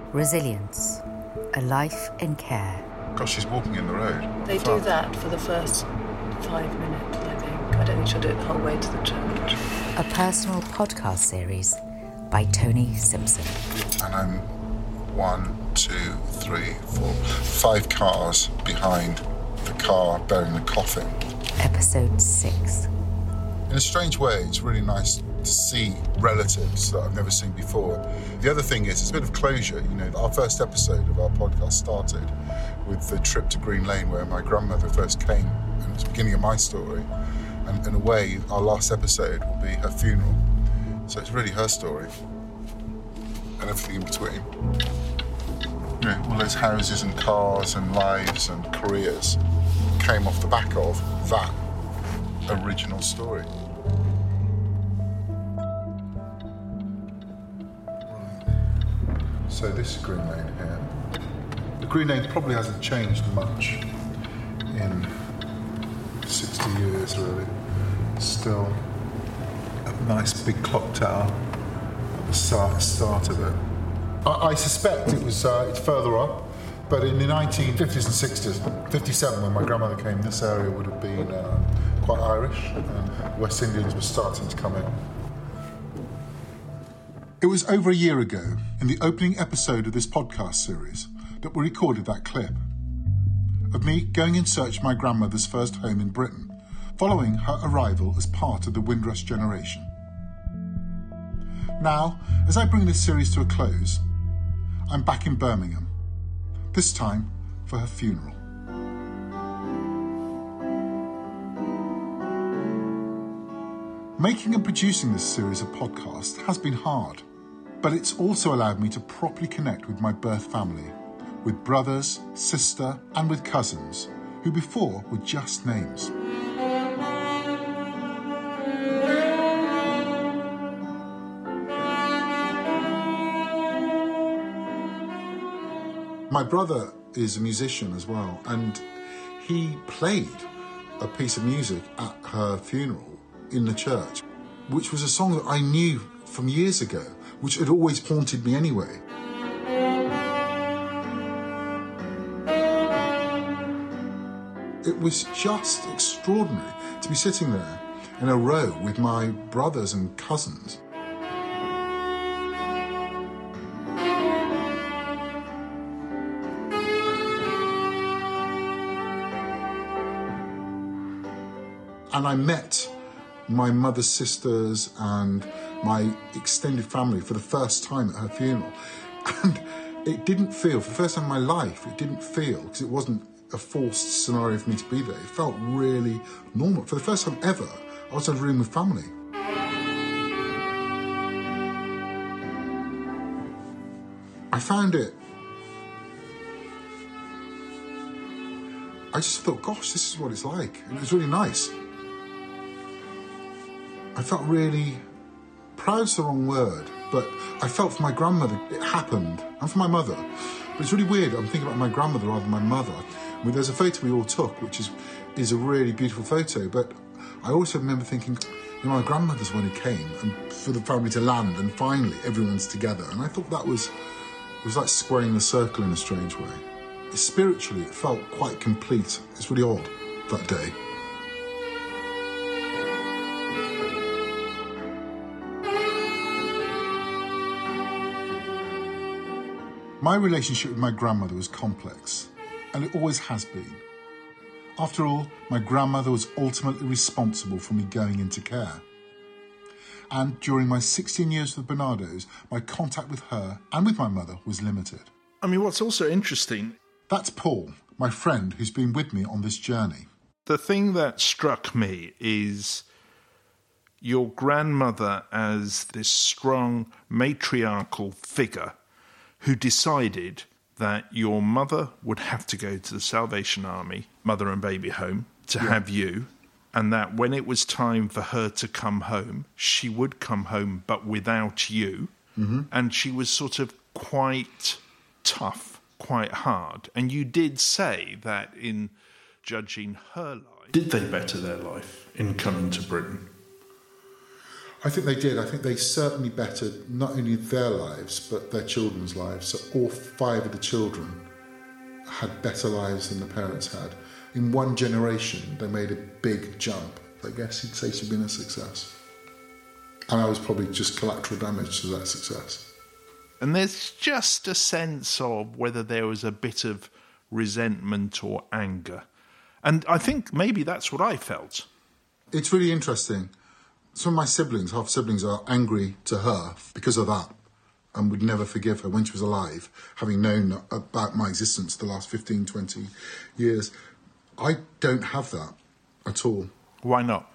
Resilience, a life in care. Gosh, she's walking in the road. They do that for the first 5 minutes, I think. I don't think she'll do it the whole way to the church. A personal podcast series by Tony Simpson. And I'm 1, 2, 3, 4, 5 cars behind the car bearing the coffin. Episode 6. In a strange way, it's really nice to see relatives that I've never seen before. The other thing is, it's a bit of closure. You know, our first episode of our podcast started with the trip to Green Lane where my grandmother first came, and it was the beginning of my story. And in a way, our last episode will be her funeral. So it's really her story. And everything in between. You know, all those houses and cars and lives and careers came off the back of that original story. So this is Green Lane here. The Green Lane probably hasn't changed much in 60 years, really. Still a nice big clock tower at the start of it. I suspect it was it's further up, but in the 1950s and 60s, 57 when my grandmother came, this area would have been quite Irish, and West Indians were starting to come in. It was over a year ago, in the opening episode of this podcast series, that we recorded that clip of me going in search of my grandmother's first home in Britain, following her arrival as part of the Windrush generation. Now, as I bring this series to a close, I'm back in Birmingham, this time for her funeral. Making and producing this series of podcasts has been hard, but it's also allowed me to properly connect with my birth family, with brothers, sister, and with cousins, who before were just names. My brother is a musician as well, and he played a piece of music at her funeral in the church, which was a song that I knew from years ago, which had always haunted me anyway. It was just extraordinary to be sitting there in a row with my brothers and cousins. And I met my mother's sisters and my extended family for the first time at her funeral. And it didn't feel, for the first time in my life, it didn't feel, because it wasn't a forced scenario for me to be there, it felt really normal. For the first time ever, I was in a room with family. I found it, I just thought, gosh, this is what it's like. And it was really nice. I felt really, proud's the wrong word, but I felt for my grandmother, it happened, and for my mother. But it's really weird, I'm thinking about my grandmother rather than my mother. I mean, there's a photo we all took, which is a really beautiful photo, but I also remember thinking, you know, my grandmother's one who came, and for the family to land, and finally everyone's together. And I thought that was like squaring the circle in a strange way. Spiritually, it felt quite complete. It's really odd, that day. My relationship with my grandmother was complex, and it always has been. After all, my grandmother was ultimately responsible for me going into care. And during my 16 years with Barnardo's, my contact with her and with my mother was limited. I mean, what's also interesting... That's Paul, my friend who's been with me on this journey. The thing that struck me is your grandmother as this strong matriarchal figure who decided that your mother would have to go to the Salvation Army, mother and baby home, to have you, and that when it was time for her to come home, she would come home but without you. Mm-hmm. And she was sort of quite tough, quite hard. And you did say that in judging her life... Did they better their life in coming to Britain? I think they did. I think they certainly bettered not only their lives, but their children's lives. So all 5 of the children had better lives than the parents had. In one generation, they made a big jump. I guess you'd say she'd been a success. And I was probably just collateral damage to that success. And there's just a sense of whether there was a bit of resentment or anger. And I think maybe that's what I felt. It's really interesting. Some of my siblings, half siblings, are angry to her because of that and would never forgive her when she was alive, having known about my existence the last 15, 20 years. I don't have that at all. Why not?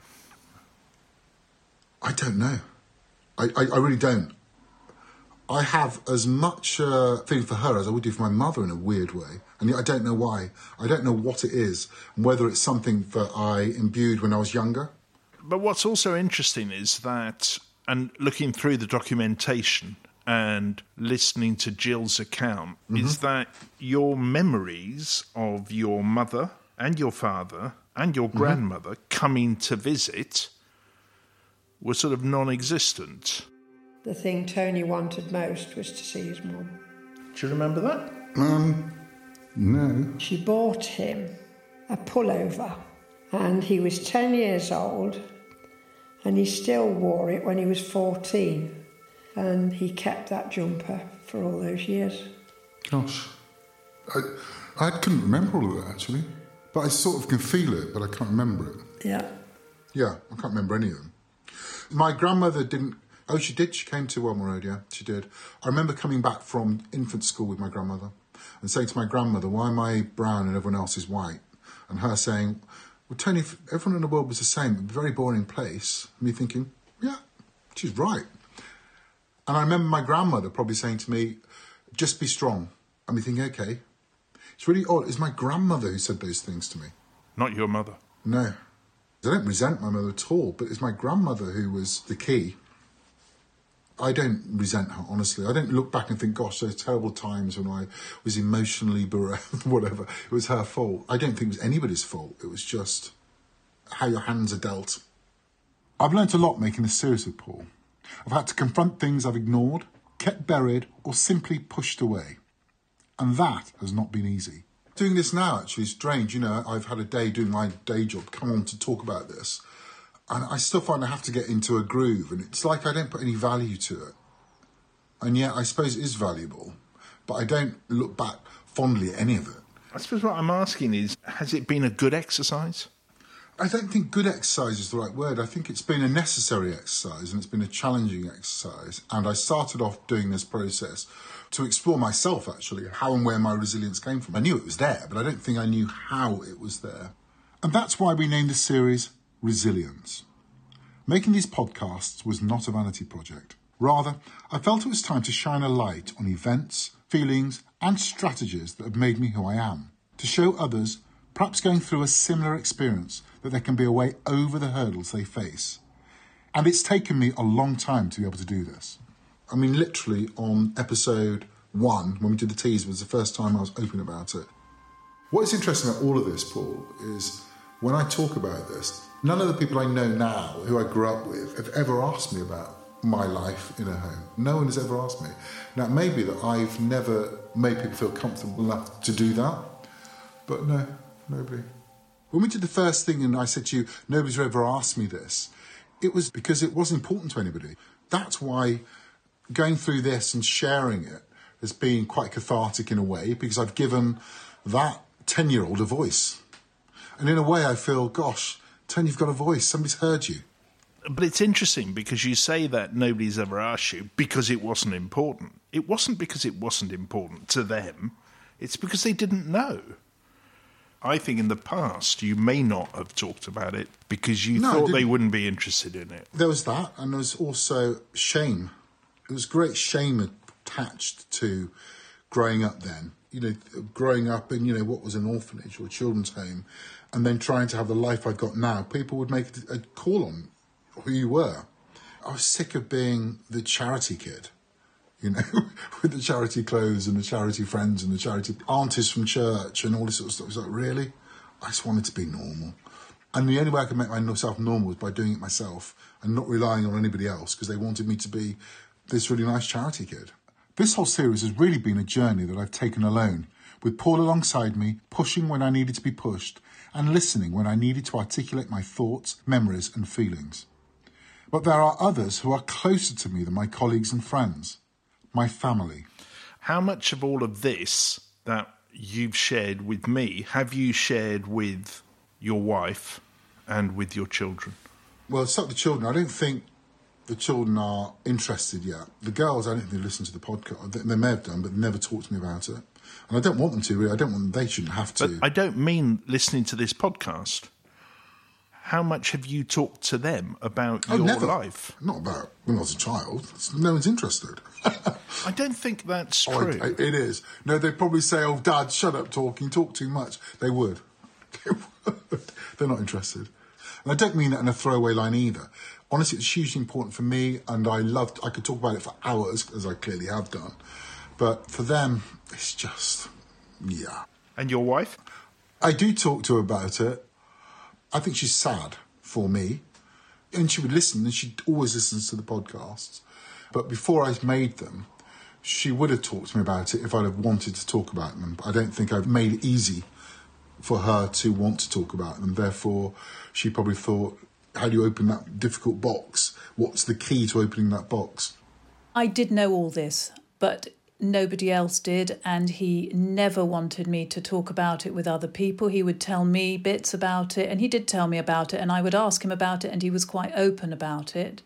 I don't know. I really don't. I have as much feeling for her as I would do for my mother in a weird way. And yet I don't know why. I don't know what it is, and whether it's something that I imbued when I was younger. But what's also interesting is that, and looking through the documentation and listening to Jill's account, is that your memories of your mother and your father and your grandmother coming to visit were sort of non-existent. The thing Tony wanted most was to see his mum. Do you remember that? No. She bought him a pullover, and he was 10 years old, and he still wore it when he was 14. And he kept that jumper for all those years. Gosh. I couldn't remember all of that, actually. But I sort of can feel it, but I can't remember it. Yeah. Yeah, I can't remember any of them. My grandmother didn't... Oh, she did. She came to Wellmore Road, yeah, she did. I remember coming back from infant school with my grandmother and saying to my grandmother, why am I brown and everyone else is white? And her saying, well, Tony, if everyone in the world was the same, it would be a very boring place. And me thinking, yeah, she's right. And I remember my grandmother probably saying to me, just be strong. And me thinking, okay. It's really odd. It's my grandmother who said those things to me. Not your mother. No. I don't resent my mother at all, but it's my grandmother who was the key. I don't resent her, honestly. I don't look back and think, gosh, those terrible times when I was emotionally bereft, whatever. It was her fault. I don't think it was anybody's fault. It was just how your hands are dealt. I've learnt a lot making this series with Paul. I've had to confront things I've ignored, kept buried, or simply pushed away. And that has not been easy. Doing this now, actually, is strange. You know, I've had a day doing my day job, come on to talk about this. And I still find I have to get into a groove, and it's like I don't put any value to it. And yet, I suppose it is valuable, but I don't look back fondly at any of it. I suppose what I'm asking is, has it been a good exercise? I don't think good exercise is the right word. I think it's been a necessary exercise, and it's been a challenging exercise. And I started off doing this process to explore myself, actually, how and where my resilience came from. I knew it was there, but I don't think I knew how it was there. And that's why we named this series Resilience. Making these podcasts was not a vanity project. Rather, I felt it was time to shine a light on events, feelings, and strategies that have made me who I am. To show others, perhaps going through a similar experience, that there can be a way over the hurdles they face. And it's taken me a long time to be able to do this. I mean, literally on episode 1, when we did the tease, was the first time I was open about it. What is interesting about all of this, Paul, is when I talk about this, none of the people I know now, who I grew up with, have ever asked me about my life in a home. No one has ever asked me. Now, it may be that I've never made people feel comfortable enough to do that, but no, nobody. When we did the first thing and I said to you, nobody's ever asked me this, it was because it wasn't important to anybody. That's why going through this and sharing it has been quite cathartic in a way, because I've given that 10-year-old a voice. And in a way I feel, gosh, Tony, you've got a voice, somebody's heard you. But it's interesting because you say that nobody's ever asked you because it wasn't important. It wasn't because it wasn't important to them. It's because they didn't know. I think in the past you may not have talked about it because you thought they wouldn't be interested in it. There was that, and there was also shame. There was great shame attached to growing up then. You know, growing up in, you know, what was an orphanage or a children's home, and then trying to have the life I've got now. People would make a call on who you were. I was sick of being the charity kid, you know, with the charity clothes and the charity friends and the charity aunties from church and all this sort of stuff. It was like, really? I just wanted to be normal. And the only way I could make myself normal was by doing it myself and not relying on anybody else, because they wanted me to be this really nice charity kid. This whole series has really been a journey that I've taken alone, with Paul alongside me, pushing when I needed to be pushed and listening when I needed to articulate my thoughts, memories and feelings. But there are others who are closer to me than my colleagues and friends, my family. How much of all of this that you've shared with me have you shared with your wife and with your children? Well, it's not the children. I don't think the children are interested yet. The girls, I don't think they listen to the podcast. They may have done, but never talked to me about it. And I don't want them to, really. I don't want them, they shouldn't have to. But I don't mean listening to this podcast. How much have you talked to them about your life? Not about when I was a child. No one's interested. I don't think that's true. It is. No, they'd probably say, oh, Dad, shut up talking, talk too much. They would. They're not interested. And I don't mean that in a throwaway line either. Honestly, it's hugely important for me, and I could talk about it for hours, as I clearly have done. But for them, it's just, yeah. And your wife? I do talk to her about it. I think she's sad for me. And she would listen, and she always listens to the podcasts. But before I made them, she would have talked to me about it if I'd have wanted to talk about them. I don't think I've made it easy for her to want to talk about them. Therefore, she probably thought, how do you open that difficult box? What's the key to opening that box? I did know all this, but nobody else did, and he never wanted me to talk about it with other people. He would tell me bits about it, and he did tell me about it, and I would ask him about it, and he was quite open about it.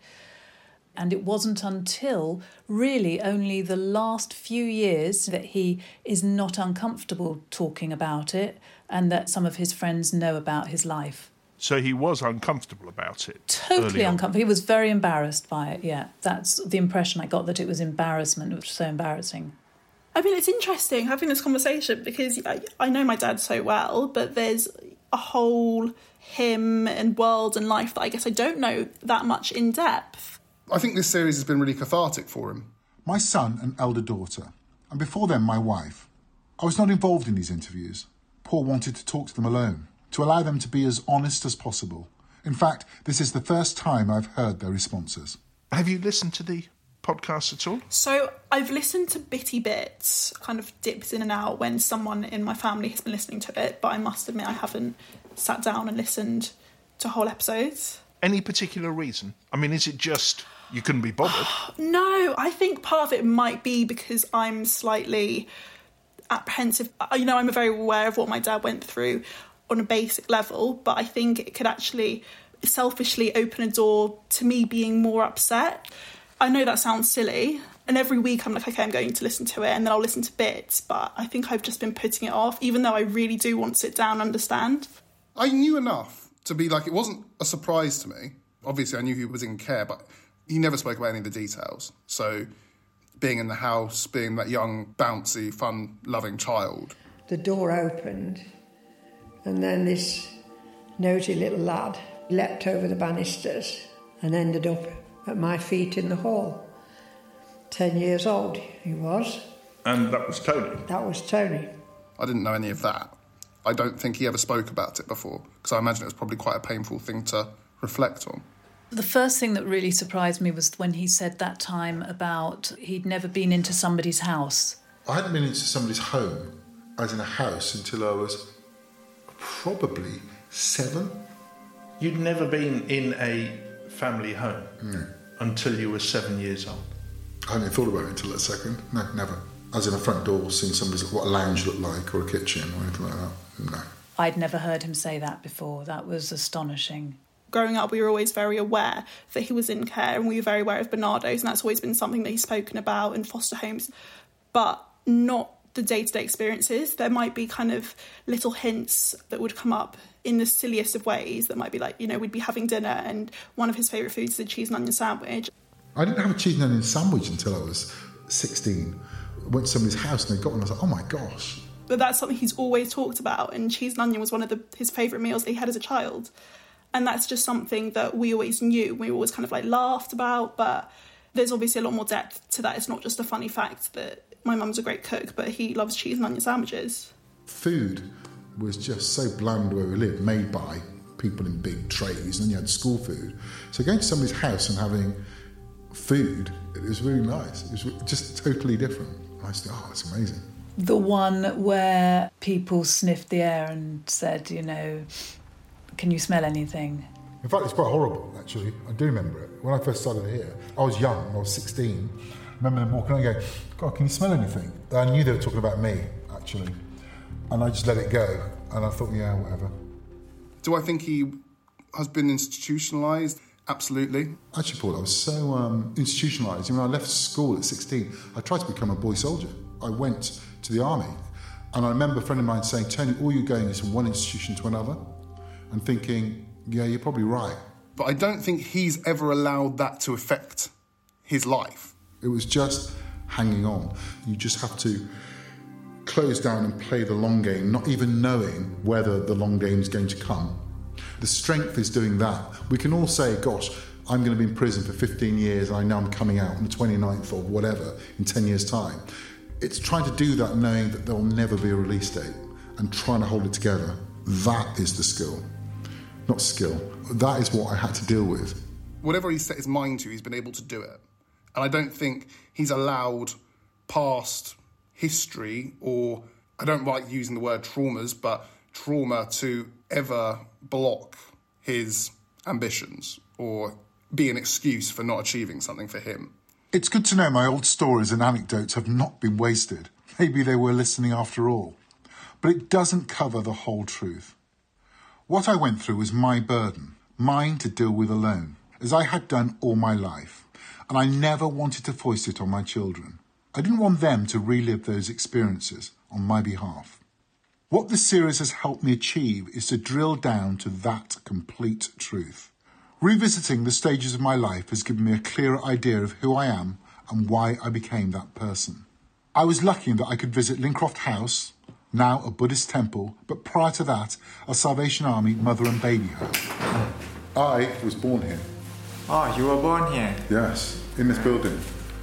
And it wasn't until really only the last few years that he is not uncomfortable talking about it, and that some of his friends know about his life. So he was uncomfortable about it? Totally uncomfortable. He was very embarrassed by it, yeah. That's the impression I got, that it was embarrassment. It was so embarrassing. I mean, it's interesting having this conversation because I know my dad so well, but there's a whole him and world and life that I guess I don't know that much in depth. I think this series has been really cathartic for him. My son and elder daughter, and before them my wife. I was not involved in these interviews. Paul wanted to talk to them alone, to allow them to be as honest as possible. In fact, this is the first time I've heard their responses. Have you listened to the podcast at all? So I've listened to bitty bits, kind of dips in and out when someone in my family has been listening to it, but I must admit I haven't sat down and listened to whole episodes. Any particular reason? I mean, is it just you couldn't be bothered? No, I think part of it might be because I'm slightly apprehensive. I'm very aware of what my dad went through on a basic level, but I think it could actually selfishly open a door to me being more upset. I know that sounds silly, and every week I'm like, okay, I'm going to listen to it, and then I'll listen to bits, but I think I've just been putting it off, even though I really do want to sit down and understand. I knew enough to be like, it wasn't a surprise to me. Obviously, I knew he was in care, but he never spoke about any of the details. So being in the house, being that young, bouncy, fun-loving child. The door opened, and then this nosy little lad leapt over the banisters and ended up at my feet in the hall. 10 years old he was. And that was Tony? That was Tony. I didn't know any of that. I don't think he ever spoke about it before, because I imagine it was probably quite a painful thing to reflect on. The first thing that really surprised me was when he said that time about he'd never been into somebody's house. I hadn't been into somebody's home, as in a house, until I was probably 7. You'd never been in a family home? No. Until you were 7 years old? I hadn't thought about it until that second. No, never. As in a front door, seeing somebody's, what a lounge looked like, or a kitchen, or anything like that. No. I'd never heard him say that before. That was astonishing. Growing up, we were always very aware that he was in care, and we were very aware of Barnardo's, and that's always been something that he's spoken about in foster homes, but not the day-to-day experiences. There might be kind of little hints that would come up in the silliest of ways that might be like, we'd be having dinner and one of his favourite foods is a cheese and onion sandwich. I didn't have a cheese and onion sandwich until I was 16. I went to somebody's house and they got one and I was like, oh my gosh. But that's something he's always talked about, and cheese and onion was one of his favourite meals that he had as a child. And that's just something that we always knew. We always kind of laughed about, but there's obviously a lot more depth to that. It's not just a funny fact that my mum's a great cook, but he loves cheese and onion sandwiches. Food was just so bland where we lived, made by people in big trays, and then you had school food. So going to somebody's house and having food, it was really nice. It was just totally different. I just thought, oh, it's amazing. The one where people sniffed the air and said, you know, can you smell anything? In fact, it's quite horrible, actually. I do remember it. When I first started here, I was young, I was 16. I remember them walking on and going, God, can you smell anything? I knew they were talking about me, actually. And I just let it go. And I thought, yeah, whatever. Do I think he has been institutionalised? Absolutely. Actually, Paul, I was so institutionalised. When I left school at 16, I tried to become a boy soldier. I went to the army. And I remember a friend of mine saying, Tony, all you're going is from one institution to another. And thinking, yeah, you're probably right. But I don't think he's ever allowed that to affect his life. It was just hanging on. You just have to close down and play the long game, not even knowing whether the long game is going to come. The strength is doing that. We can all say, gosh, I'm going to be in prison for 15 years, and I know I'm coming out on the 29th or whatever in 10 years' time. It's trying to do that knowing that there will never be a release date and trying to hold it together. That is the skill. Not skill. That is what I had to deal with. Whatever he's set his mind to, he's been able to do it. And I don't think he's allowed past history, or I don't like using the word traumas, but trauma to ever block his ambitions or be an excuse for not achieving something for him. It's good to know my old stories and anecdotes have not been wasted. Maybe they were listening after all. But it doesn't cover the whole truth. What I went through was my burden, mine to deal with alone, as I had done all my life, and I never wanted to foist it on my children. I didn't want them to relive those experiences on my behalf. What this series has helped me achieve is to drill down to that complete truth. Revisiting the stages of my life has given me a clearer idea of who I am and why I became that person. I was lucky in that I could visit Lincroft House, now a Buddhist temple, but prior to that, a Salvation Army mother and baby home. I was born here. Oh, you were born here? Yes, in this building.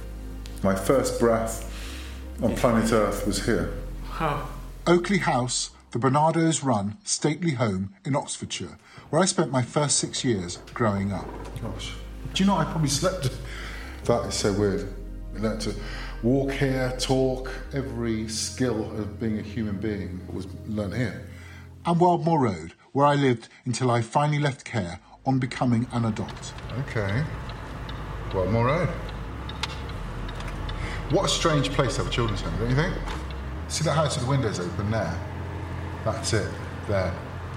My first breath on planet Earth was here. Oh. Oakley House, the Barnardo's Run stately home in Oxfordshire, where I spent my first 6 years growing up. Gosh, do you know I probably slept? That is so weird. I learned to walk here, talk, every skill of being a human being was learned here. And Wildmoor Road, where I lived until I finally left care on becoming an adult. Okay, Wildmoor Road. What a strange place to have a children's home, don't you think? See that house with the windows open there? That's it, there.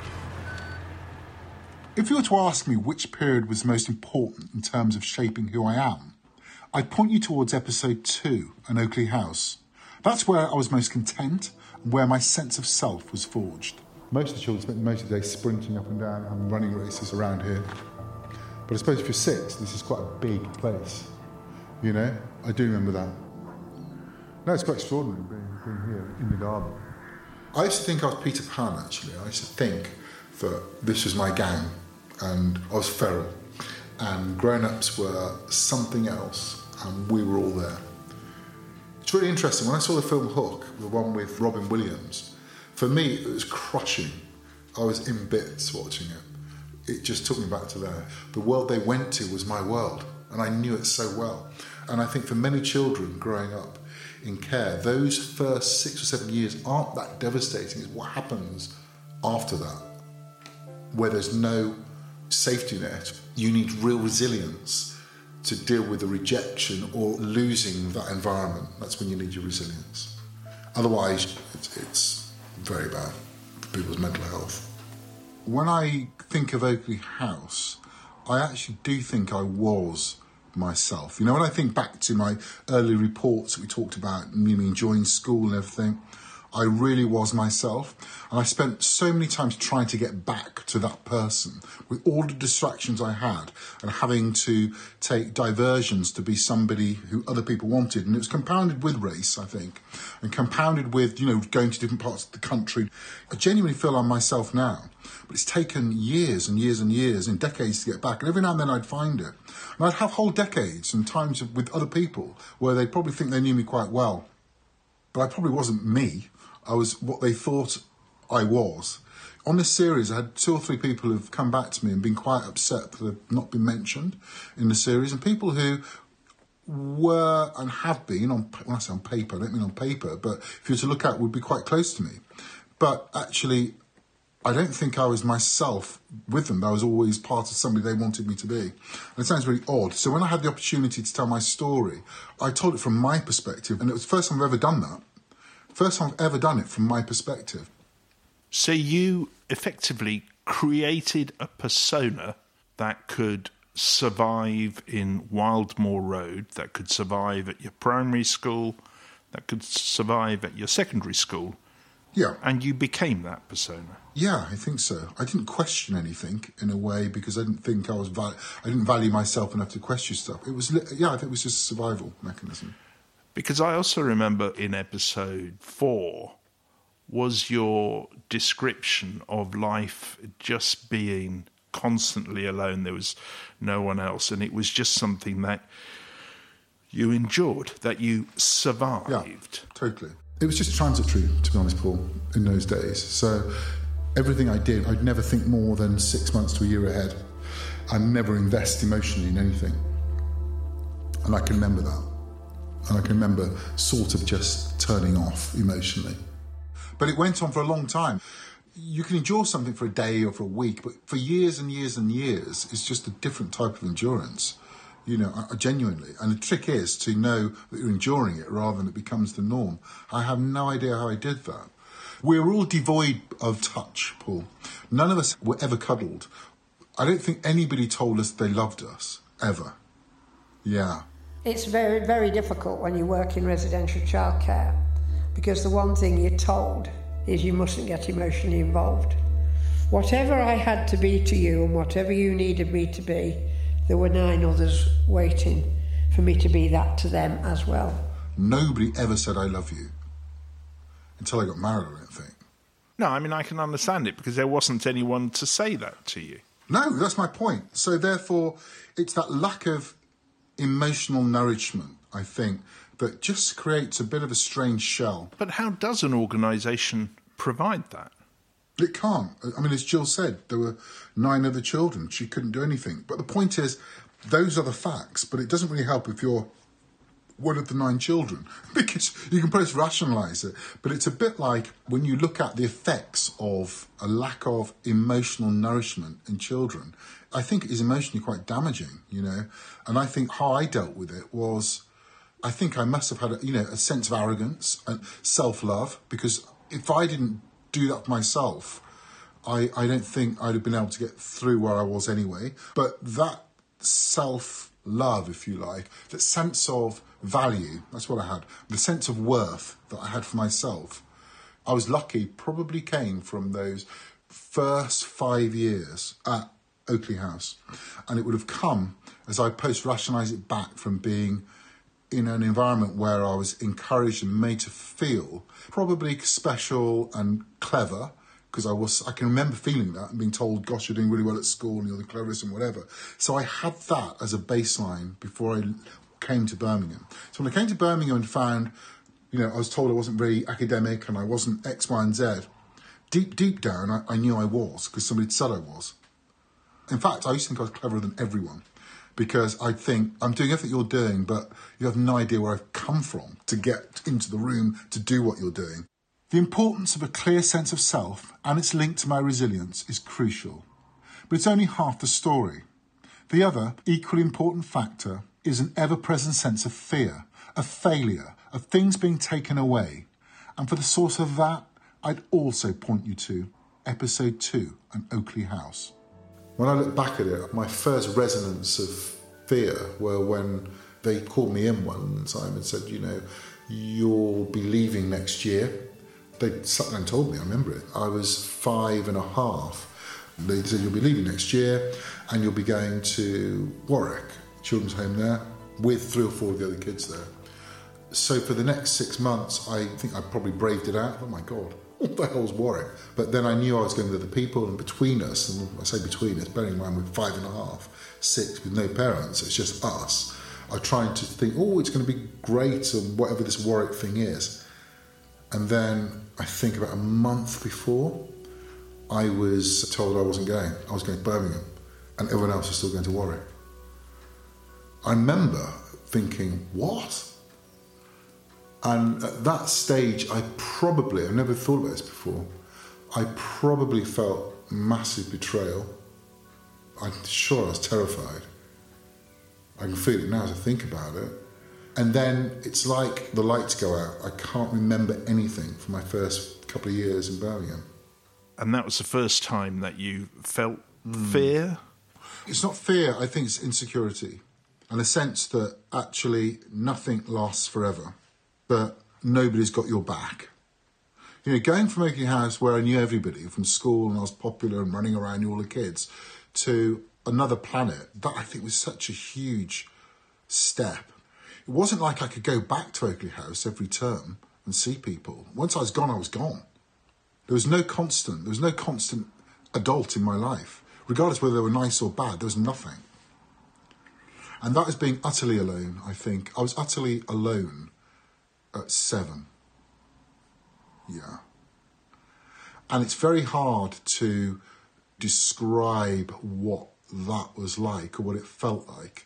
If you were to ask me which period was most important in terms of shaping who I am, I'd point you towards episode 2, An Oakley House. That's where I was most content and where my sense of self was forged. Most of the children spent most of the day sprinting up and down and running races around here. But I suppose if you're 6, this is quite a big place. You know, I do remember that. No, it's quite extraordinary being here in the garden. I used to think I was Peter Pan, actually. I used to think that this was my gang and I was feral and grown-ups were something else and we were all there. It's really interesting. When I saw the film Hook, the one with Robin Williams, for me it was crushing. I was in bits watching it. It just took me back to there. The world they went to was my world and I knew it so well. And I think for many children growing up in care, those first 6 or 7 years aren't that devastating. It's what happens after that, where there's no safety net. You need real resilience to deal with the rejection or losing that environment. That's when you need your resilience. Otherwise, it's very bad for people's mental health. When I think of Oakley House, I actually do think I was myself. You know, when I think back to my early reports that we talked about, me enjoying school and everything, I really was myself. And I spent so many times trying to get back to that person with all the distractions I had and having to take diversions to be somebody who other people wanted. And it was compounded with race, I think, and compounded with, you know, going to different parts of the country. I genuinely feel I'm myself now. But it's taken years and years and years and decades to get back. And every now and then I'd find it. And I'd have whole decades and times with other people where they'd probably think they knew me quite well. But I probably wasn't me. I was what they thought I was. On this series, I had 2 or 3 people who've come back to me and been quite upset that they've not been mentioned in the series, and people who were and have been, when I say on paper, I don't mean on paper, but if you were to look at, would be quite close to me. But actually, I don't think I was myself with them. I was always part of somebody they wanted me to be. And it sounds really odd. So when I had the opportunity to tell my story, I told it from my perspective, and it was the first time I've ever done that. First time I've ever done it from my perspective. So you effectively created a persona that could survive in Wildmoor Road, that could survive at your primary school, that could survive at your secondary school. Yeah. And you became that persona. Yeah, I think so. I didn't question anything in a way because I didn't think I didn't value myself enough to question stuff. I think it was just a survival mechanism. Because I also remember in episode 4 was your description of life just being constantly alone. There was no one else, and it was just something that you endured, that you survived. Yeah, totally. It was just transitory, to be honest, Paul, in those days. So everything I did, I'd never think more than 6 months to a year ahead. I'd never invest emotionally in anything. And I can remember that. And I can remember sort of just turning off emotionally. But it went on for a long time. You can endure something for a day or for a week, but for years and years and years, it's just a different type of endurance. Genuinely. And the trick is to know that you're enduring it rather than it becomes the norm. I have no idea how I did that. We're all devoid of touch, Paul. None of us were ever cuddled. I don't think anybody told us they loved us, ever. Yeah. It's very, very difficult when you work in residential childcare because the one thing you're told is you mustn't get emotionally involved. Whatever I had to be to you and whatever you needed me to be, there were 9 others waiting for me to be that to them as well. Nobody ever said I love you until I got married, I don't think. No, I mean, I can understand it because there wasn't anyone to say that to you. No, that's my point. So therefore, it's that lack of emotional nourishment, I think, that just creates a bit of a strange shell. But how does an organisation provide that? It can't. I mean, as Jill said, there were 9 other children. She couldn't do anything. But the point is, those are the facts, but it doesn't really help if you're one of the 9 children, because you can perhaps rationalise it. But it's a bit like when you look at the effects of a lack of emotional nourishment in children, I think it is emotionally quite damaging, And I think how I dealt with it was, I think I must have had a sense of arrogance and self-love, because if I didn't do that for myself, I don't think I'd have been able to get through where I was anyway. But that self-love, if you like, that sense of value, that's what I had. The sense of worth that I had for myself, I was lucky, probably came from those first 5 years at Oakley House. And it would have come, as I post-rationalise it back, from being in an environment where I was encouraged and made to feel probably special and clever, because I can remember feeling that and being told, gosh, you're doing really well at school and you're the cleverest and whatever. So I had that as a baseline before I came to Birmingham. So when I came to Birmingham and found, I was told I wasn't very academic and I wasn't X, Y and Z, deep down I knew I was, because somebody had said I was. In fact, I used to think I was cleverer than everyone, because I think I'm doing everything you're doing, but you have no idea where I've come from to get into the room to do what you're doing. The importance of a clear sense of self and its link to my resilience is crucial. But it's only half the story. The other, equally important factor is an ever-present sense of fear, of failure, of things being taken away. And for the source of that, I'd also point you to episode 2 on Oakley House. When I look back at it, my first resonance of fear were when they called me in one time and said, you'll be leaving next year. They sat down and told me, I remember it. I was 5.5. They said, you'll be leaving next year and you'll be going to Warwick, children's home there, with 3 or 4 of the other kids there. So for the next 6 months, I think I probably braved it out. Oh my God, what the hell's Warwick? But then I knew I was going with other people, and between us, and I say between us, bearing in mind we're 5.5, 6 with no parents, it's just us, I tried to think, it's going to be great, and whatever this Warwick thing is. And then I think about a month before, I was told I wasn't going. I was going to Birmingham, and everyone else was still going to Warwick. I remember thinking, what? And at that stage, I've never thought about this before, I probably felt massive betrayal. I'm sure I was terrified. I can feel it now as I think about it. And then it's like the lights go out. I can't remember anything from my first couple of years in Birmingham. And that was the first time that you felt fear? It's not fear, I think it's insecurity. And a sense that actually nothing lasts forever, but nobody's got your back. You know, going from Oakley House, where I knew everybody from school and I was popular and running around, knew all the kids, to another planet, that I think was such a huge step. It wasn't like I could go back to Oakley House every term and see people. Once I was gone, I was gone. There was no constant adult in my life. Regardless whether they were nice or bad, there was nothing. And that was being utterly alone, I think. I was utterly alone at 7. Yeah. And it's very hard to describe what that was like or what it felt like.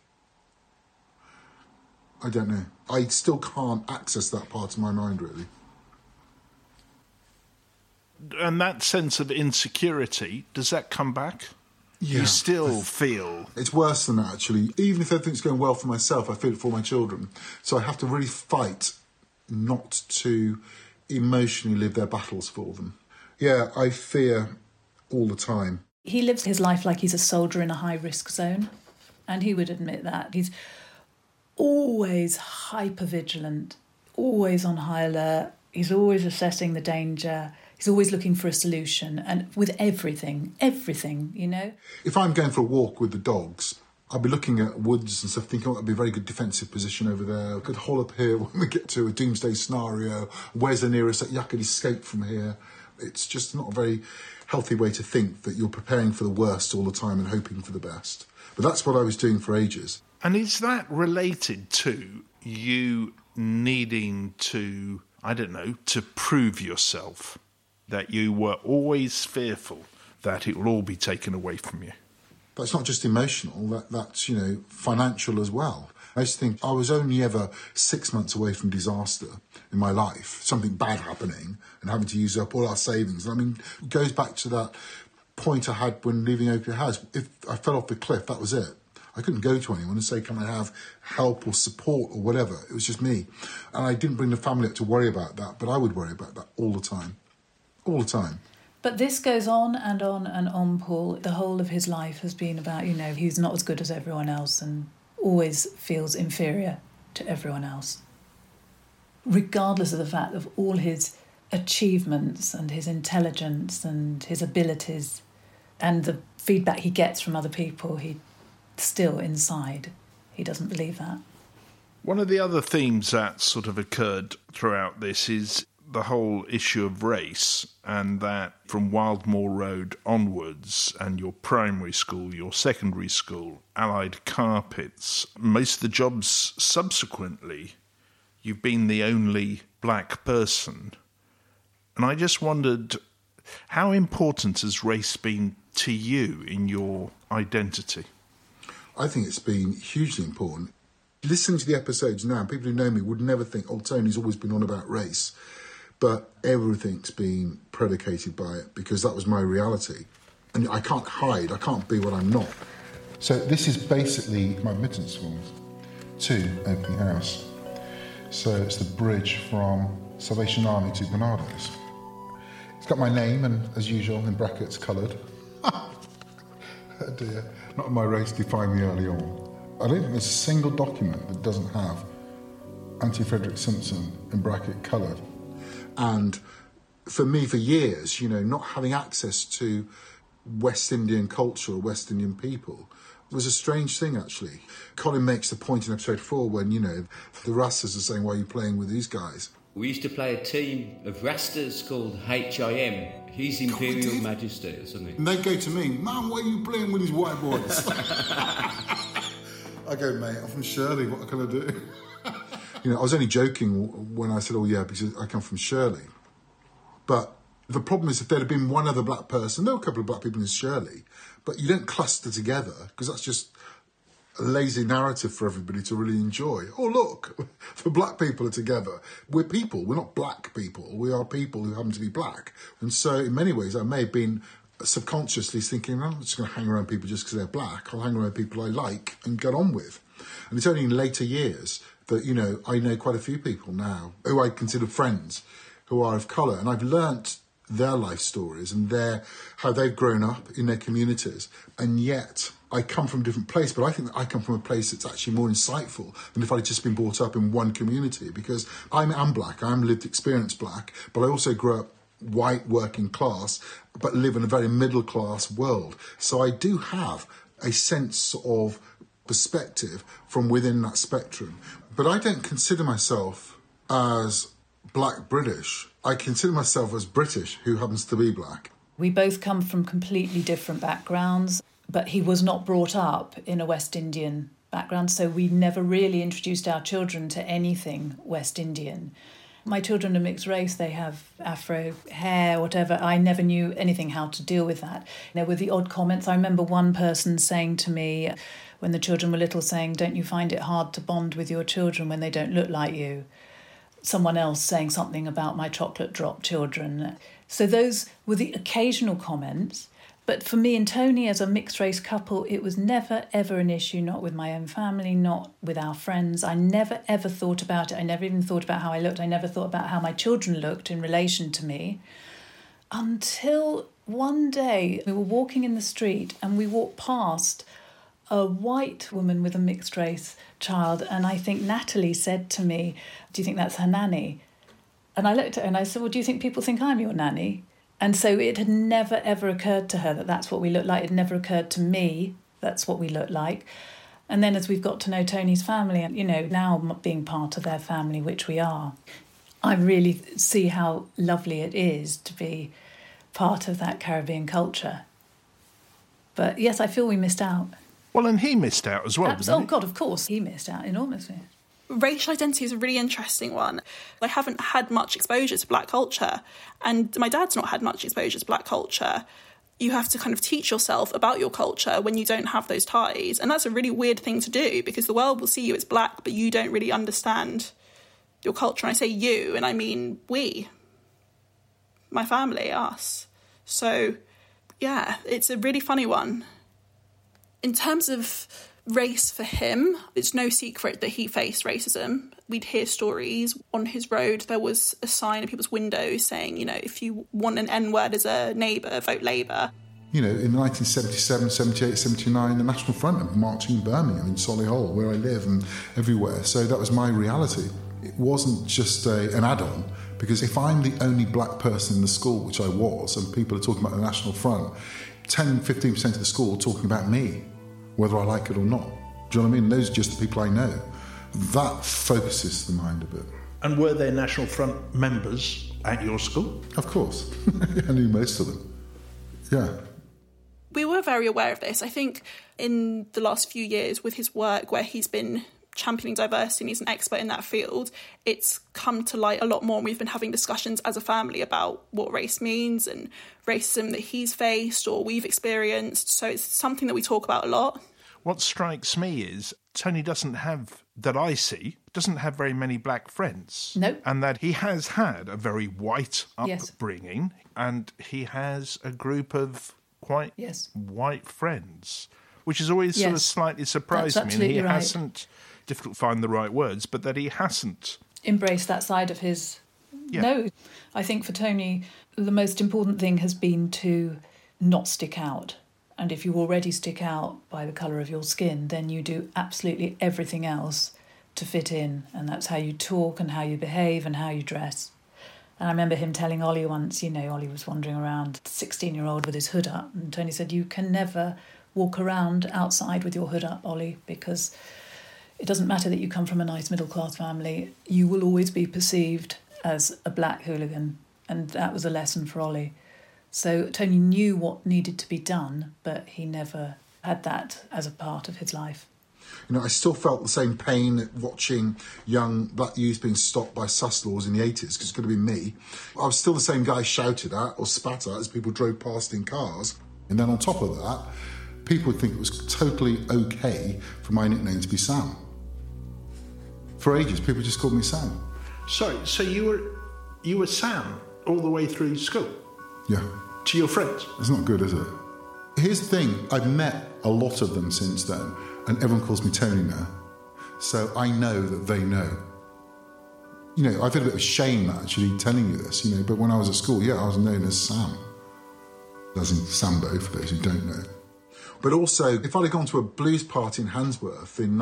I don't know. I still can't access that part of my mind, really. And that sense of insecurity, does that come back? Yeah. You still feel... It's worse than that, actually. Even if everything's going well for myself, I feel it for my children. So I have to really fight not to emotionally live their battles for them. Yeah, I fear all the time. He lives his life like he's a soldier in a high-risk zone, and he would admit that. He's always hyper-vigilant, always on high alert. He's always assessing the danger. He's always looking for a solution, and with everything, you know. If I'm going for a walk with the dogs, I'll be looking at woods and stuff, thinking, that'd be a very good defensive position over there. I could hole up here when we get to a doomsday scenario. Where's the nearest that I could escape from here? It's just not a very healthy way to think, that you're preparing for the worst all the time and hoping for the best. But that's what I was doing for ages. And is that related to you needing to, I don't know, to prove yourself? That you were always fearful that it will all be taken away from you? But it's not just emotional, that's, you know, financial as well. I just think I was only ever 6 months away from disaster in my life, something bad happening and having to use up all our savings. I mean, it goes back to that point I had when leaving Oakley House. If I fell off the cliff, that was it. I couldn't go to anyone and say, can I have help or support or whatever? It was just me. And I didn't bring the family up to worry about that, but I would worry about that all the time. All the time. But this goes on and on and on, Paul. The whole of his life has been about, you know, he's not as good as everyone else and always feels inferior to everyone else. Regardless of the fact of all his achievements and his intelligence and his abilities and the feedback he gets from other people, he still inside, he doesn't believe that. One of the other themes that sort of occurred throughout this is the whole issue of race, and that from Wildmoor Road onwards and your primary school, your secondary school, Allied Carpets, most of the jobs subsequently, you've been the only black person. And I just wondered, how important has race been to you in your identity? I think it's been hugely important. Listening to the episodes now, people who know me would never think, oh, Tony's always been on about race. But everything's been predicated by it, because that was my reality. And I can't hide, I can't be what I'm not. So this is basically my admittance form to Oakley House. So it's the bridge from Salvation Army to Barnardo's. It's got my name, and as usual, in brackets, coloured. Oh dear, not my race defined me early on. I don't think there's a single document that doesn't have Auntie Frederick Simpson in bracket coloured. And for me, for years, you know, not having access to West Indian culture or West Indian people was a strange thing, actually. Colin makes the point in episode 4 when, you know, the Rastas are saying, why are you playing with these guys? We used to play a team of Rastas called HIM, His Imperial Majesty, or something. And they'd go to me, man, why are you playing with these white boys? I go, mate, I'm from Shirley, what can I do? You know, I was only joking when I said, oh, yeah, because I come from Shirley. But The problem is if there had been one other black person, there were a couple of black people in Shirley, but you don't cluster together because that's just a lazy narrative for everybody to really enjoy. Oh, look, the black people are together. We're people. We're not black people. We are people who happen to be black. And so in many ways, I may have been subconsciously thinking, I'm not just going to hang around people just because they're black. I'll hang around people I like and get on with. And it's only in later years that, you know, I know quite a few people now who I consider friends who are of colour. And I've learnt their life stories and how they've grown up in their communities. And yet I come from a different place, but I think that I come from a place that's actually more insightful than if I'd just been brought up in one community, because I am black, I'm lived experience black, but I also grew up white working class, but live in a very middle class world. So I do have a sense of perspective from within that spectrum. But I don't consider myself as black British. I consider myself as British who happens to be black. We both come from completely different backgrounds, but he was not brought up in a West Indian background, so we never really introduced our children to anything West Indian. My children are mixed race, they have afro hair, whatever. I never knew anything how to deal with that. There were the odd comments. I remember one person saying to me when the children were little, saying, don't you find it hard to bond with your children when they don't look like you? Someone else saying something about my chocolate drop children. So those were the occasional comments. But for me and Tony, as a mixed-race couple, it was never, ever an issue, not with my own family, not with our friends. I never, ever thought about it. I never even thought about how I looked. I never thought about how my children looked in relation to me. Until one day, we were walking in the street and we walked past a white woman with a mixed-race child. And I think Natalie said to me, do you think that's her nanny? And I looked at her and I said, well, do you think people think I'm your nanny? And so it had never, ever occurred to her that that's what we look like. It never occurred to me that's what we look like. And then as we've got to know Tony's family, and, you know, now being part of their family, which we are, I really see how lovely it is to be part of that Caribbean culture. But yes, I feel we missed out. Well, and he missed out as well, didn't he? Oh, God, of course, he missed out enormously. Racial identity is a really interesting one. I haven't had much exposure to black culture, and my dad's not had much exposure to black culture. You have to kind of teach yourself about your culture when you don't have those ties, and that's a really weird thing to do because the world will see you as black, but you don't really understand your culture. And I say you, and I mean we, my family, us. So, yeah, it's a really funny one. In terms of race for him, it's no secret that he faced racism. We'd hear stories. On his road, there was a sign in people's windows saying, you know, if you want an N-word as a neighbour, vote Labour. You know, in 1977, 78, 79, the National Front were marching in Birmingham, in Solihull, where I live, and everywhere. So that was my reality. It wasn't just an add-on, because if I'm the only black person in the school, which I was, and people are talking about the National Front, 10, 15% of the school are talking about me, whether I like it or not. Do you know what I mean? Those are just the people I know. That focuses the mind a bit. And were there National Front members at your school? Of course. I knew most of them. Yeah. We were very aware of this. I think in the last few years with his work where he's been championing diversity and he's an expert in that field, it's come to light a lot more. We've been having discussions as a family about what race means and racism that he's faced or we've experienced. So it's something that we talk about a lot. What strikes me is Tony doesn't have very many black friends. No. And that he has had a very white Yes. upbringing and he has a group of quite Yes. white friends, which has always sort of Yes. slightly surprised That's me. And he absolutely right. hasn't, difficult to find the right words, but that he hasn't. Embrace that side of his... Yeah. No, I think for Tony, the most important thing has been to not stick out. And if you already stick out by the colour of your skin, then you do absolutely everything else to fit in. And that's how you talk and how you behave and how you dress. And I remember him telling Ollie once, you know, Ollie was wandering around, 16-year-old with his hood up. And Tony said, you can never walk around outside with your hood up, Ollie, because it doesn't matter that you come from a nice middle-class family. You will always be perceived as a black hooligan. And that was a lesson for Ollie. So Tony knew what needed to be done, but he never had that as a part of his life. You know, I still felt the same pain at watching young black youth being stopped by sus laws in the 80s, because it's going to be me. I was still the same guy shouted at or spat at as people drove past in cars. And then on top of that, people would think it was totally okay for my nickname to be Sam. For ages, people just called me Sam. So you were Sam all the way through school? Yeah. To your friends? It's not good, is it? Here's the thing, I've met a lot of them since then, and everyone calls me Tony now. So I know that they know. You know, I feel a bit of shame actually telling you this, you know, but when I was at school, I was known as Sam. As in Sambo, for those who don't know. But also, if I'd have gone to a blues party in Handsworth in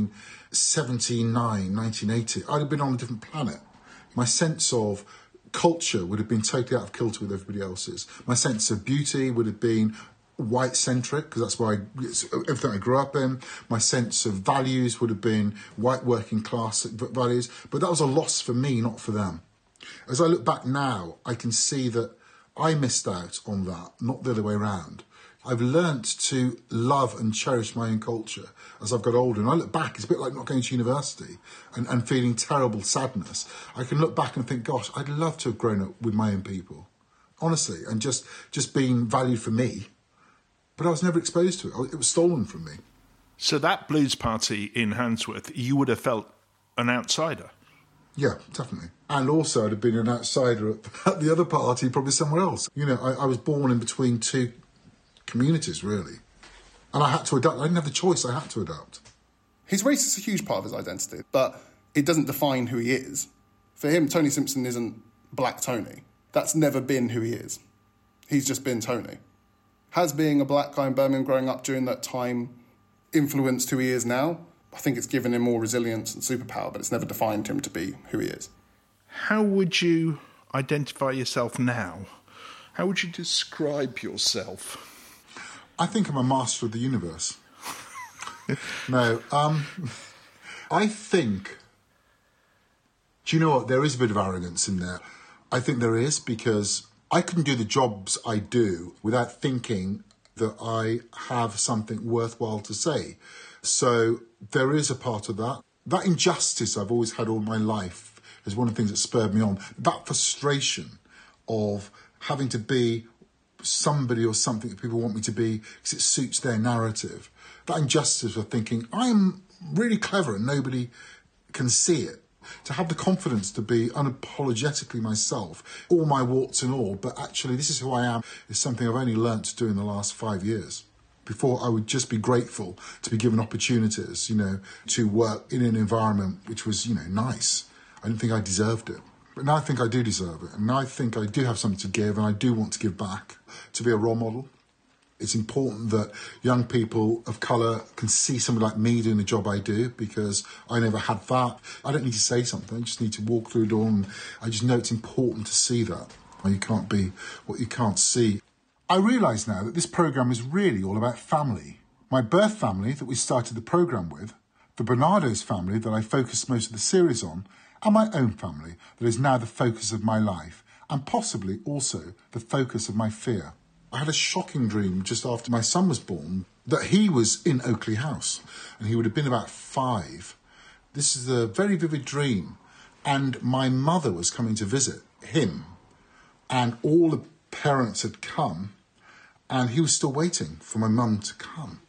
1979, 1980, I'd have been on a different planet. My sense of culture would have been totally out of kilter with everybody else's. My sense of beauty would have been white-centric, because that's why everything I grew up in. My sense of values would have been white working-class values. But that was a loss for me, not for them. As I look back now, I can see that I missed out on that, not the other way around. I've learnt to love and cherish my own culture as I've got older. And I look back, it's a bit like not going to university and feeling terrible sadness. I can look back and think, gosh, I'd love to have grown up with my own people, honestly, and just being valued for me. But I was never exposed to it. It was stolen from me. So that blues party in Handsworth, you would have felt an outsider? Yeah, definitely. And also I'd have been an outsider at the other party, probably somewhere else. You know, I was born in between two communities, really. And I had to adapt. I didn't have the choice. I had to adapt. His race is a huge part of his identity, but it doesn't define who he is. For him, Tony Simpson isn't Black Tony. That's never been who he is. He's just been Tony. Has being a black guy in Birmingham growing up during that time influenced who he is now? I think it's given him more resilience and superpower, but it's never defined him to be who he is. How would you identify yourself now? How would you describe yourself? I think I'm a master of the universe. No, I think... Do you know what? There is a bit of arrogance in there. I think there is, because I couldn't do the jobs I do without thinking that I have something worthwhile to say. So there is a part of that. That injustice I've always had all my life is one of the things that spurred me on. That frustration of having to be somebody or something that people want me to be because it suits their narrative. That injustice of thinking, I'm really clever and nobody can see it. To have the confidence to be unapologetically myself, all my warts and all, but actually this is who I am, is something I've only learnt to do in the last 5 years. Before, I would just be grateful to be given opportunities, you know, to work in an environment which was, you know, nice. I didn't think I deserved it. But now I think I do deserve it. And now I think I do have something to give, and I do want to give back, to be a role model. It's important that young people of colour can see somebody like me doing the job I do, because I never had that. I don't need to say something, I just need to walk through the door, and I just know it's important to see that. You can't be what you can't see. I realise now that this programme is really all about family. My birth family that we started the programme with, the Bernardo's family that I focused most of the series on, and my own family that is now the focus of my life, and possibly also the focus of my fear. I had a shocking dream just after my son was born that he was in Oakley House, and he would have been about 5. This is a very vivid dream, and my mother was coming to visit him, and all the parents had come, and he was still waiting for my mum to come.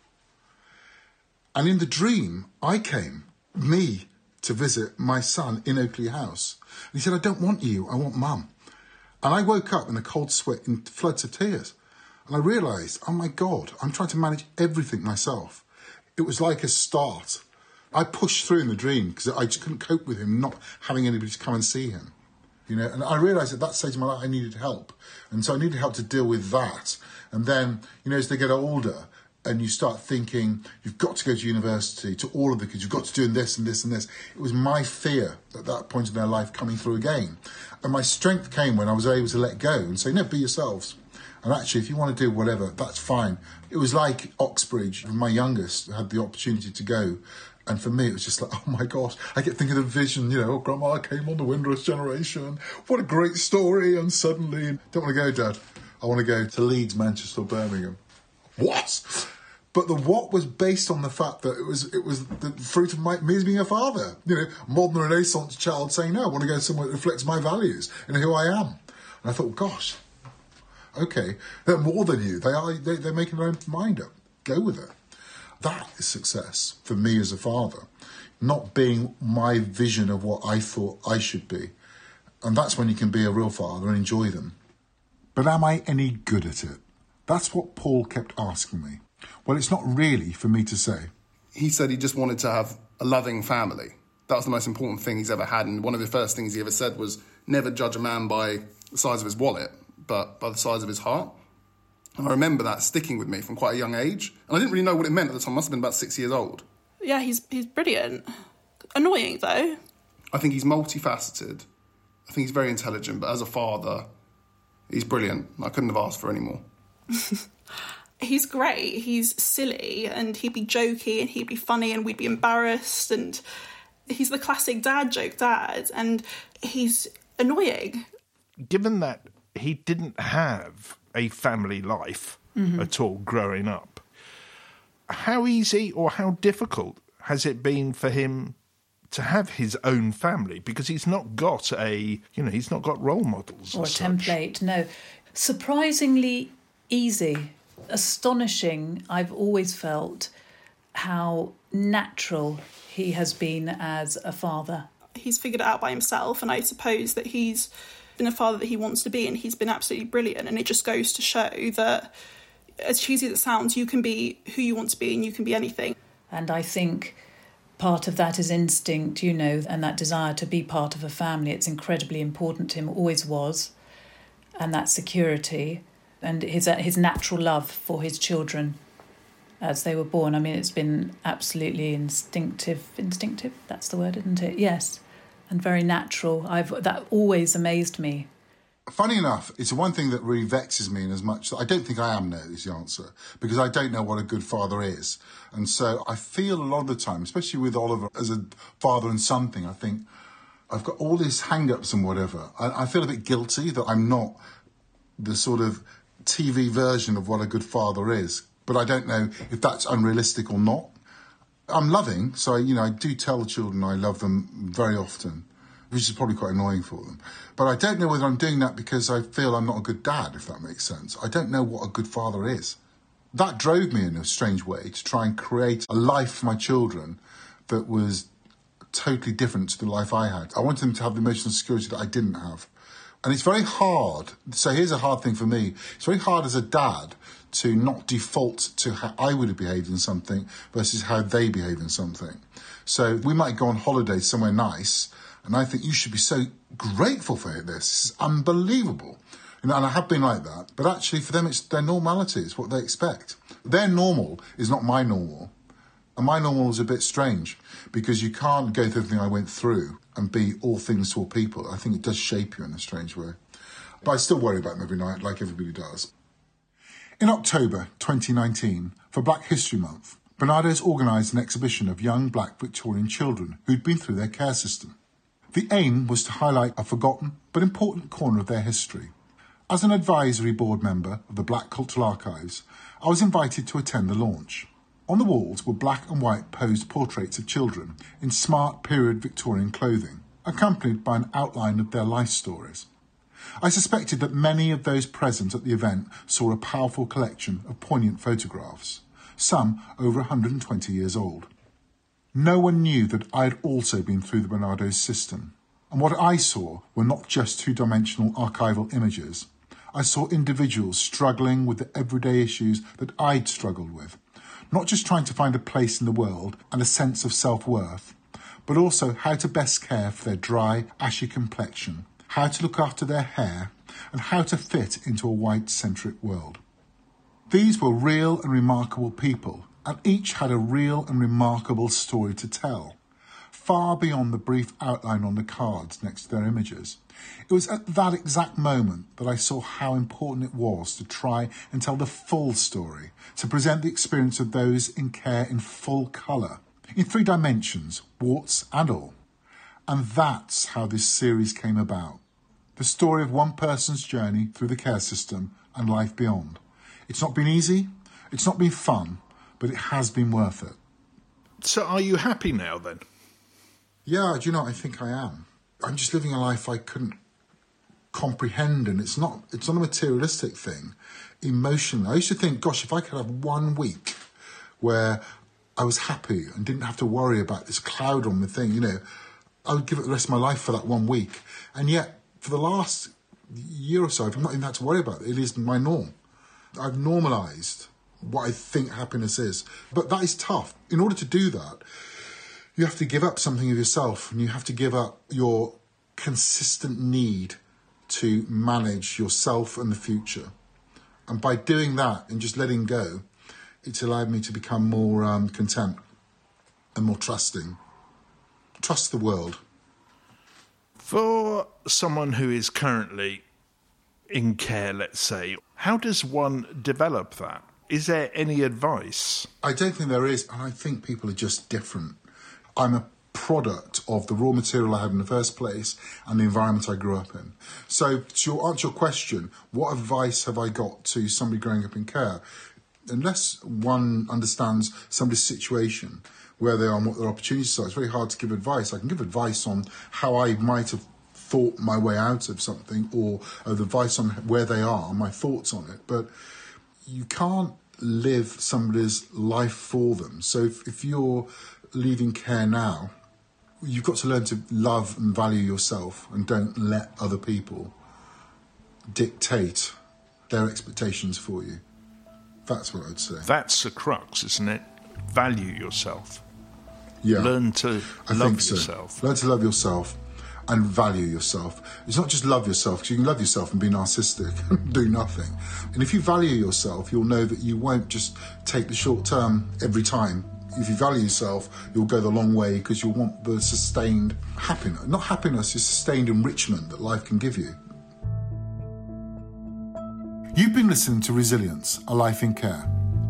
And in the dream, I came, me, to visit my son in Oakley House. And he said, I don't want you, I want Mum. And I woke up in a cold sweat, in floods of tears. And I realised, oh my God, I'm trying to manage everything myself. It was like a start. I pushed through in the dream because I just couldn't cope with him not having anybody to come and see him. You know, and I realised at that stage of my life I needed help. And so I needed help to deal with that. And then, you know, as they get older and you start thinking, you've got to go to university, to all of the kids, you've got to do this and this and this. It was my fear at that point in their life coming through again. And my strength came when I was able to let go and say, no, be yourselves. And actually, if you want to do whatever, that's fine. It was like Oxbridge. My youngest had the opportunity to go. And for me, it was just like, oh my gosh, I get thinking of the vision, you know, Grandma came on the Windrush Generation. What a great story. And suddenly, don't want to go, Dad. I want to go to Leeds, Manchester, or Birmingham. What? But the what was based on the fact that it was the fruit of me as being a father. You know, modern Renaissance child saying, no, I want to go somewhere that reflects my values and who I am. And I thought, gosh, okay, they're more than you. They're making their own mind up. Go with it. That is success for me as a father, not being my vision of what I thought I should be. And that's when you can be a real father and enjoy them. But am I any good at it? That's what Paul kept asking me. Well, it's not really for me to say. He said he just wanted to have a loving family. That was the most important thing he's ever had. And one of the first things he ever said was never judge a man by the size of his wallet, but by the size of his heart. And I remember that sticking with me from quite a young age. And I didn't really know what it meant at the time. I must have been about 6 years old. Yeah, he's brilliant. Annoying, though. I think he's multifaceted. I think he's very intelligent. But as a father, he's brilliant. I couldn't have asked for any more. He's great. He's silly, and he'd be jokey, and he'd be funny, and we'd be embarrassed, and he's the classic dad joke dad, and he's annoying. Given that he didn't have a family life at all growing up, how easy or how difficult has it been for him to have his own family? Because he's not got he's not got role models or a such. template. No, surprisingly easy. Astonishing. I've always felt how natural he has been as a father. He's figured it out by himself, and I suppose that he's been a father that he wants to be, and he's been absolutely brilliant. And it just goes to show that, as cheesy as it sounds, you can be who you want to be and you can be anything. And I think part of that is instinct, and that desire to be part of a family. It's incredibly important to him, always was. And that security and his natural love for his children as they were born. I mean, it's been absolutely instinctive, that's the word, isn't it? Yes, and very natural. That always amazed me. Funny enough, it's one thing that really vexes me in as much that I don't think I am now is the answer, because I don't know what a good father is. And so I feel a lot of the time, especially with Oliver as a father and son thing, I think I've got all these hang-ups and whatever. I feel a bit guilty that I'm not the sort of TV version of what a good father is. But I don't know if that's unrealistic or not. I'm loving, so I do tell the children I love them very often, which is probably quite annoying for them. But I don't know whether I'm doing that because I feel I'm not a good dad, if that makes sense. I don't know what a good father is. That drove me in a strange way to try and create a life for my children that was totally different to the life I had. I wanted them to have the emotional security that I didn't have. And it's very hard. So here's a hard thing for me. It's very hard as a dad to not default to how I would have behaved in something versus how they behave in something. So we might go on holiday somewhere nice, and I think you should be so grateful for this. This is unbelievable. And I have been like that. But actually for them, it's their normality. It's what they expect. Their normal is not my normal. And my normal is a bit strange because you can't go through everything I went through and be all things to all people. I think it does shape you in a strange way. But I still worry about them every night, like everybody does. In October 2019, for Black History Month, Barnardo's organised an exhibition of young black Victorian children who'd been through their care system. The aim was to highlight a forgotten but important corner of their history. As an advisory board member of the Black Cultural Archives, I was invited to attend the launch. On the walls were black and white posed portraits of children in smart period Victorian clothing, accompanied by an outline of their life stories. I suspected that many of those present at the event saw a powerful collection of poignant photographs, some over 120 years old. No one knew that I had also been through the Barnardo's system, and what I saw were not just two-dimensional archival images. I saw individuals struggling with the everyday issues that I'd struggled with, not just trying to find a place in the world and a sense of self-worth, but also how to best care for their dry, ashy complexion, how to look after their hair, and how to fit into a white-centric world. These were real and remarkable people, and each had a real and remarkable story to tell, far beyond the brief outline on the cards next to their images. It was at that exact moment that I saw how important it was to try and tell the full story, to present the experience of those in care in full colour, in 3 dimensions, warts and all. And that's how this series came about. The story of one person's journey through the care system and life beyond. It's not been easy, it's not been fun, but it has been worth it. So are you happy now then? Yeah, do you know, I think I am. I'm just living a life I couldn't comprehend, and it's not a materialistic thing. Emotionally, I used to think, gosh, if I could have 1 week where I was happy and didn't have to worry about this cloud on the thing, you know, I would give it the rest of my life for that 1 week. And yet, for the last year or so, I've not even had to worry about it. It is my norm. I've normalised what I think happiness is. But that is tough. In order to do that, you have to give up something of yourself, and you have to give up your consistent need to manage yourself and the future. And by doing that and just letting go, it's allowed me to become more content and more trusting. Trust the world. For someone who is currently in care, let's say, how does one develop that? Is there any advice? I don't think there is, and I think people are just different. I'm a product of the raw material I had in the first place and the environment I grew up in. So to answer your question, what advice have I got to somebody growing up in care? Unless one understands somebody's situation, where they are and what their opportunities are, it's very hard to give advice. I can give advice on how I might have thought my way out of something, or advice on where they are, my thoughts on it, but you can't live somebody's life for them. So if you're leaving care now, you've got to learn to love and value yourself, and don't let other people dictate their expectations for you. That's what I'd say. That's the crux, isn't it? Value yourself. Yeah. Learn to love yourself. Learn to love yourself and value yourself. It's not just love yourself, because you can love yourself and be narcissistic and do nothing. And if you value yourself, you'll know that you won't just take the short term every time. If you value yourself, you'll go the long way, because you'll want the sustained happiness. Not happiness, it's sustained enrichment that life can give you. You've been listening to Resilience, A Life in Care.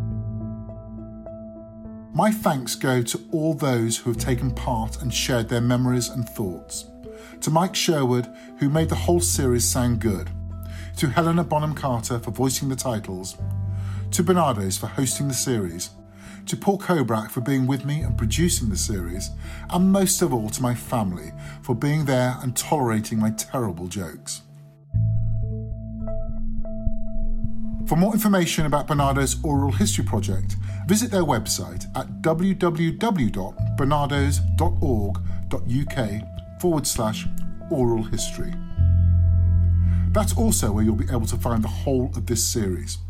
My thanks go to all those who have taken part and shared their memories and thoughts. To Mike Sherwood, who made the whole series sound good. To Helena Bonham Carter for voicing the titles. To Barnardo's for hosting the series. To Paul Kobrack for being with me and producing the series. And most of all to my family for being there and tolerating my terrible jokes. For more information about Barnardo's Oral History Project, visit their website at www.barnardos.org.uk/oral history. That's also where you'll be able to find the whole of this series.